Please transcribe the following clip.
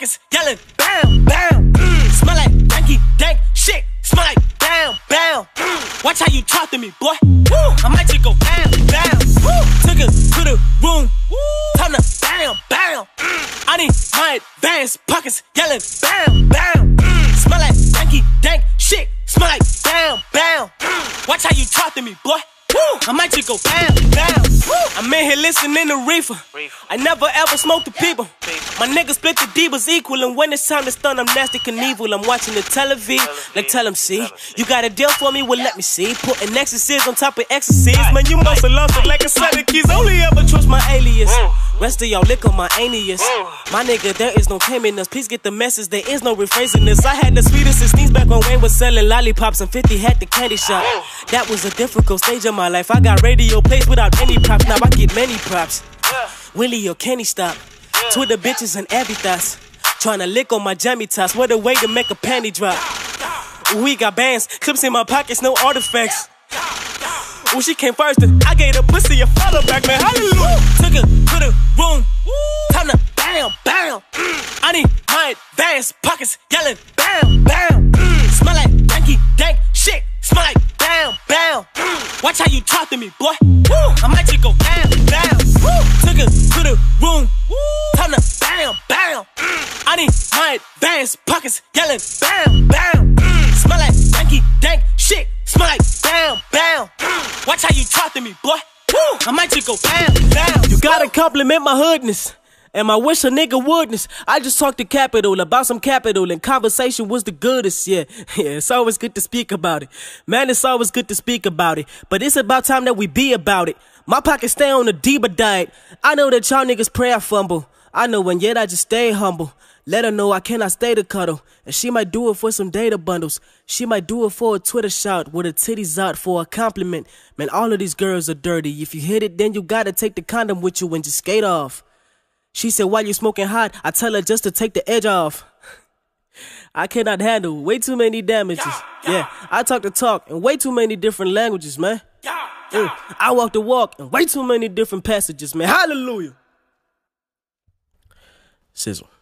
pockets yelling, bam, bam. Smell like danky, dank shit. Smell like bam, bam. Watch how you talk to me, boy. I might just go bam, bam. Took her to the room. Time to bam, bam. I need my advanced pockets yelling, bam, bam. Smell like danky, dank shit. Smell like bam, bam. Watch how you talk to me, boy. I might just go bam, bam. I'm in here listening to reefer. I never ever smoked the people. My niggas split the divas equal, and when it's time to stun, I'm nasty Knievel. I'm watching the television, like tell them, see, you got a deal for me, well let me see. Putting exorcism on top of exorcism. Man, you must have lost it like a set of keys. Only ever trust my alias. Rest of y'all lick on my anius. My nigga, there is no taming us. Please get the message, there is no rephrasing this. I had the sweetest of sneeze back when Wayne was selling lollipops and 50 had the candy shop. That was a difficult stage of my life. I got radio plays without any props. Now I get many props. Willie or Kenny stop. Twitter bitches and everything. Tryna lick on my jammy toss. What a way to make a panty drop. We got bands, clips in my pockets, no artifacts. Ooh, she came first, and I gave her pussy a follow back, man. Hallelujah. Took her to the room. Time to bam, bam. I need my advanced pockets yelling, bam, bam. Smell like danky, dank shit. Smell like bam, bam. Watch how you talk to me, boy. I might just go bam, bam. Took her to the room. Time to bam, bam. I need my advanced pockets yelling, bam, bam. Smell like danky, dank shit. Smell like bam, bam. Watch how you talk to me, boy. I might just go bam, bam. You gotta compliment my hoodness and my wish a nigga wouldness. I just talked to Capital about some capital, and conversation was the goodest, yeah. It's always good to speak about it. Man, it's always good to speak about it. But it's about time that we be about it. My pockets stay on the Diva diet. I know that y'all niggas pray I fumble. I know, and yet I just stay humble. Let her know I cannot stay to cuddle. And she might do it for some data bundles. She might do it for a Twitter shout with her titties out for a compliment. Man, all of these girls are dirty. If you hit it, then you gotta take the condom with you and just skate off. She said, while you smoking hot, I tell her just to take the edge off. I cannot handle way too many damages. Yeah, I talk the talk in way too many different languages, man. I walk the walk in way too many different passages, man. Hallelujah. Sizzle.